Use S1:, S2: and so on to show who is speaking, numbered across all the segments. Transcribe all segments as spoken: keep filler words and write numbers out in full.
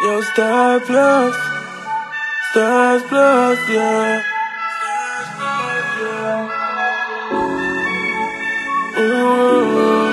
S1: Yo, Star Plus, Stars Plus, yeah. Mm-hmm.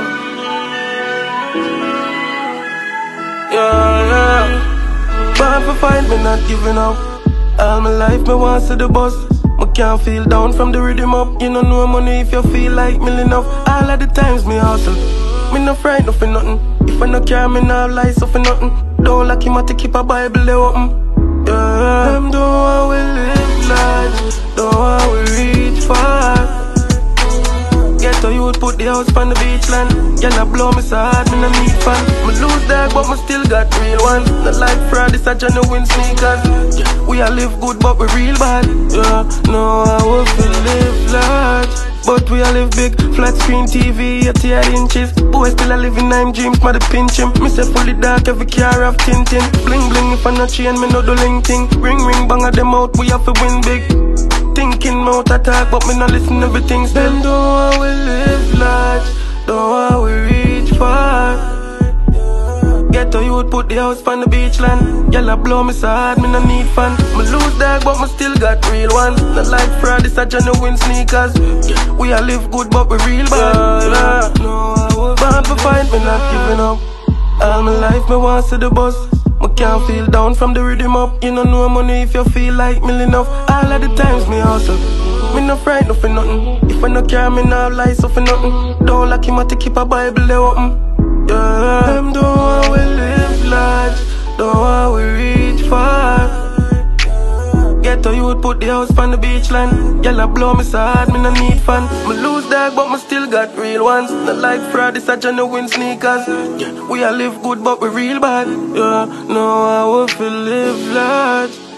S1: Yeah, yeah. Born for fight, me not giving up. All my life, me want to the boss. Me can't feel down from the rhythm up. You don't know money if you feel like million up. All of the times me hustle. Me no frightened for nothing. If I no care, me no lie so for nothing. Don't like him to keep a Bible there open. Yeah, them don't want we live life. Don't want we reach far. Get to youth, put the house on the beach land. Girl, I blow me so hard, me no need fan. Me lose dog, but me still got real ones. Not like fraud, it's a genuine sneakers. We all live good, but we real bad. Yeah, no, I will feel live large, but we all live big. Flat screen T V, eighty-eight inches. Boy still a living nine dreams, mother pinch him. Me say fully dark, every car have tintin. Bling bling, if I not chain, me no do link thing. Ring ring, bang at them out, we have to win big. Thinking mouth attack, but me no listen everything still. Them don't want we live large, don't want we reach far. Get to youth, put the house on the beach land. Girl, I blow me so hard, me no need fan. Me lose dog, but me still got real ones. Not like fraud, it's a genuine sneakers. We all live good, but we real bad. Yeah, no, I was born for fight, me not giving up. All my life, me want to the boss. Me can't feel down from the rhythm up. You don't know money if you feel like million up. All of the times me hustle. Me no frightened for nothing. If I no care, me no lie so for nothing. Don't like him to keep a Bible there open. Yeah, them don't want we live large, don't want we reach far. Get to youth, put the house on the beach land. Girl, I blow me so hard, me no need fan. Me lose dog, but me still got real ones. Not like fraud, it's a genuine sneakers. Yeah, we all live good, but we real bad. Yeah, no, I will feel live large.